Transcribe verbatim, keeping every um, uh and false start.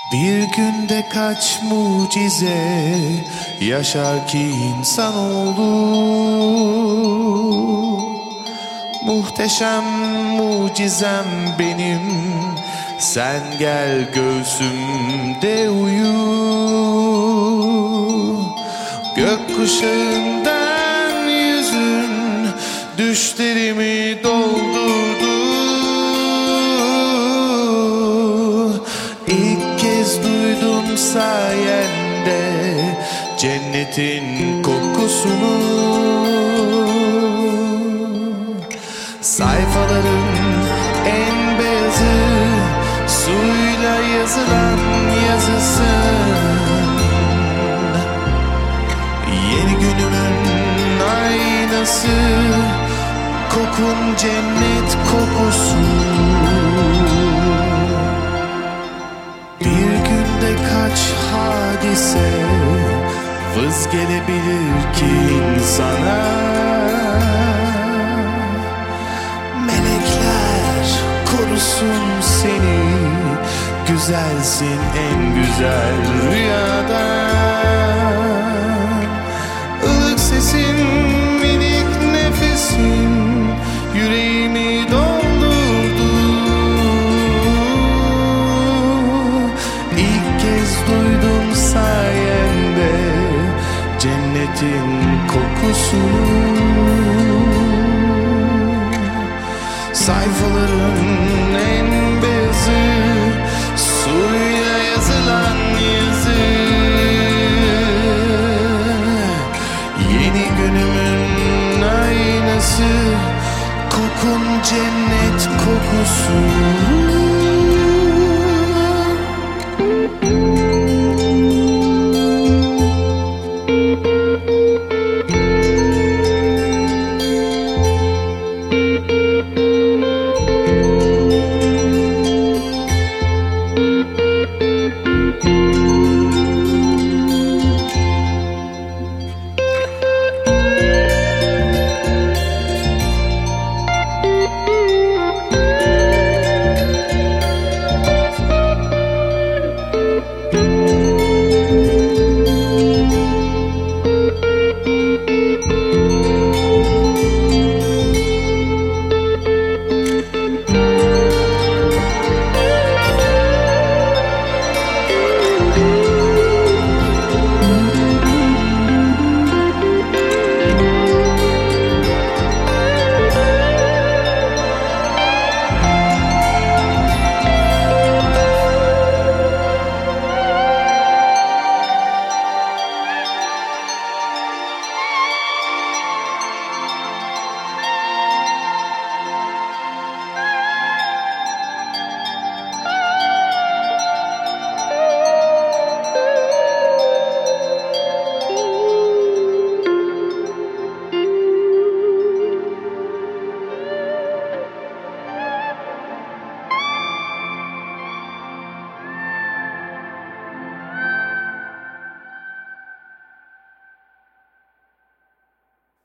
Bir günde kaç mucize yaşar ki insanoğlu. Muhteşem mucizem benim, sen gel göğsümde uyu. Gökkuşağından yüzün düşlerimi doldurdu. İlk kez duydum sayende cennetin kokusunu. Sayfaların en beyazı, suyla yazılan yazısın. Yeni günümün aynası, kokun cennet kokusu. Bir günde kaç hadise vız gelebilir ki insana. Melekler korusun seni, güzelsin en güzel rüyadan. Ilık sesin, minik nefesin yüreğimi doldurdu. İlk kez duydum sayende cennetin kokusunu. Sayfaların en beyazı, suyla yazılan yazı. Yeni günümün aynası, kokun cennet kokusu.